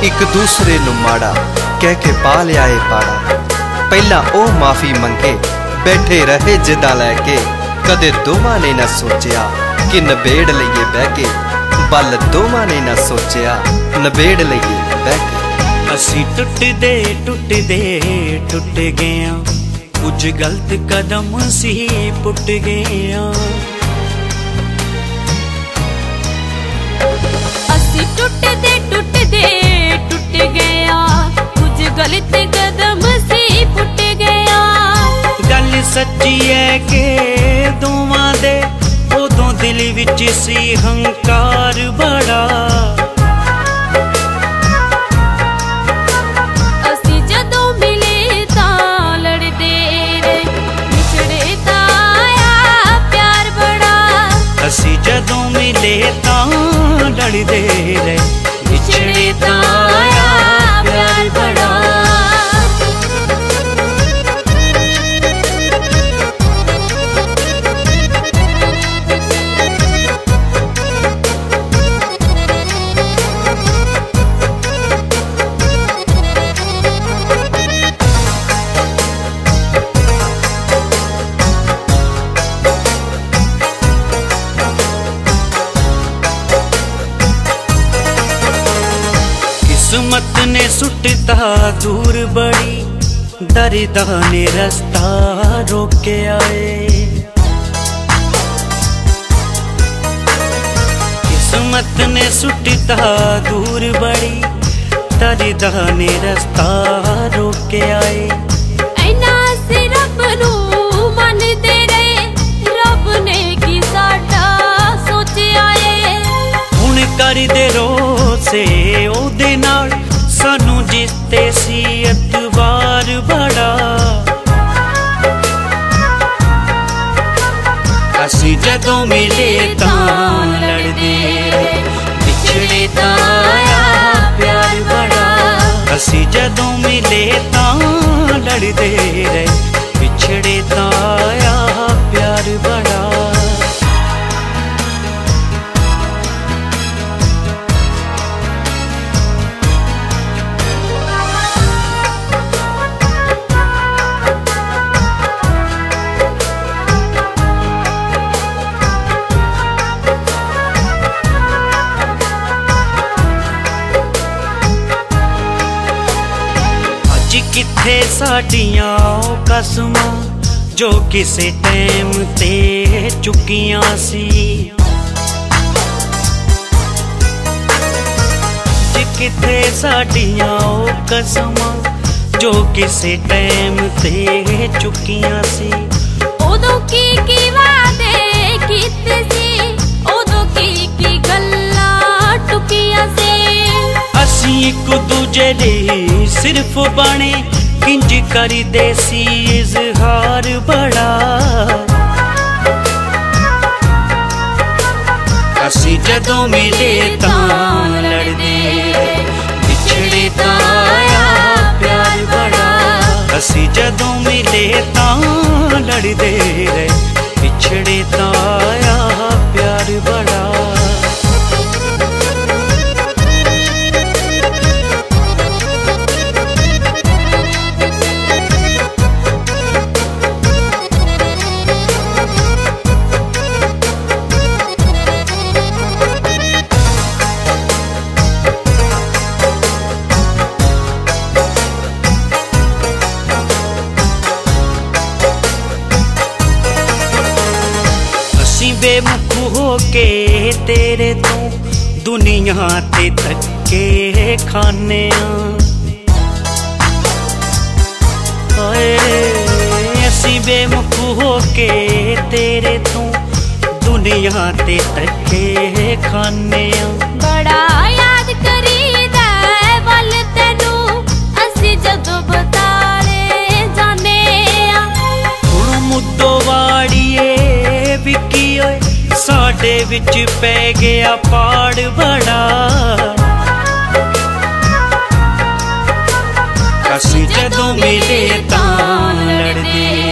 एक दूसरे नू माड़ा कह के पा लिया है पाड़ा। पहला ओ माफी मंगे बैठे रहे जिदा लैके, कदे दोवां ने ना सोचिया कि नबेड़ लईए बह के। बल दोवां ने ना सोचिया नबेड़ लईए बह के। असी टुट गया, कुछ गलत कदम सी पुट गया। असी टुट गया, कुछ गलत कदम सी पुट गया। गल सच्ची है के दोवां दे उदों दिल विच सी हंकार बड़ा। असी जदों मिले तां लड़दे रहे, विछड़े तां आया प्यार बड़ा। असी जदों मिले तां लड़दे रहे, विछड़े तां आया प्यार बड़ा। किस्मत ने सुटता दूर बड़ी, दरिदा ने रास्ता रोके आए। किस्मत ने सुटता दूर बड़ी, दरिदा ने रास्ता रोके आए। ऐना से रब नू मनदे रहे, रब ने की साडा सोचिया है। हुण कर दे रोसे ओदे नाल, सानू जिसते सी एतबार बड़ा। असी जदों मिले तां लड़दे रहे, विछड़े तां आया प्यार बड़ा। असी जदों मिले तां लड़दे रहे, विछड़े तां आया प्यार बड़ा। किथे साडियां ओ कसमां जो किसे टाइम ते चुकियां सी। किथे साडियां ओ कसमां जो किसे टाइम ते चुकियां सी। उदों की वादे कीते सी, उदों की गल्लां टुकियां सी। असी एक दूजे दे सिर्फ बने, किंज करी दे सी इजहार बड़ा। असी जदों मिले तां लड़दे, विछड़े तां आया प्यार बड़ा। असी जदों मिले तां लड़दे रहे, विछड़े तां आया प्यार बड़ा। बेमुख होके तेरे तो दुनिया ते धक्के खाने। असी बेमुख होके तेरे तो दुनिया ते धक्के खाने। बड़ा याद करीदा वल तेनू, असी जदों बताले जाने। हुण मुद्दो वाड़िए विकी ओए, साडे विच पै गया पाड़ बड़ा। असी जदों मिले तां लड़दे